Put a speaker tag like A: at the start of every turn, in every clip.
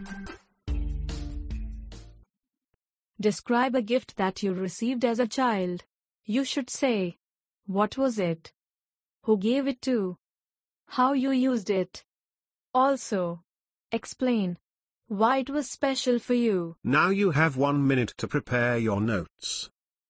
A: Describe a gift that you received as a child. You should say, what was it? Who gave it to? How you used it? Also, explain why it was special for you.
B: Now you have 1 minute to prepare your notes.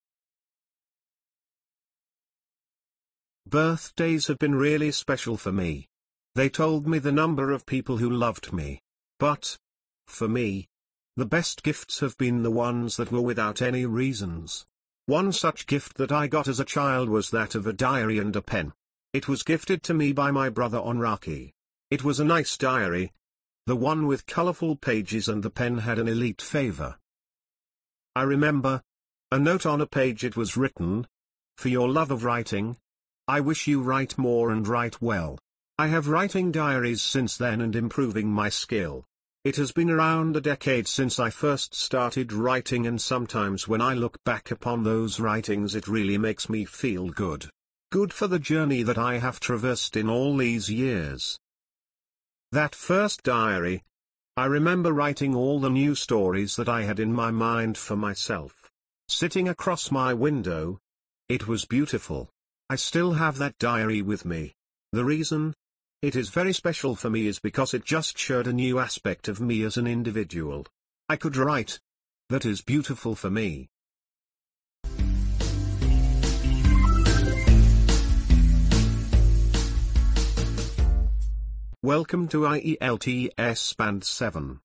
B: Birthdays have been really special for me. They told me the number of people who loved me. But, for me, the best gifts have been the ones that were without any reasons. One such gift that I got as a child was that of a diary and a pen. It was gifted to me by my brother on Rakhi. It was a nice diary. The one with colorful pages, and the pen had an elite favor. I remember a note on a page. It was written, "For your love of writing, I wish you write more and write well." I have writing diaries since then and improving my skill. It has been around a decade since I first started writing, and sometimes when I look back upon those writings it really makes me feel good. Good for the journey that I have traversed in all these years. That first diary, I remember writing all the new stories that I had in my mind for myself. Sitting across my window, it was beautiful. I still have that diary with me. The reason it is very special for me is because it just showed a new aspect of me as an individual. I could write. That is beautiful for me. Welcome to IELTS Band 7.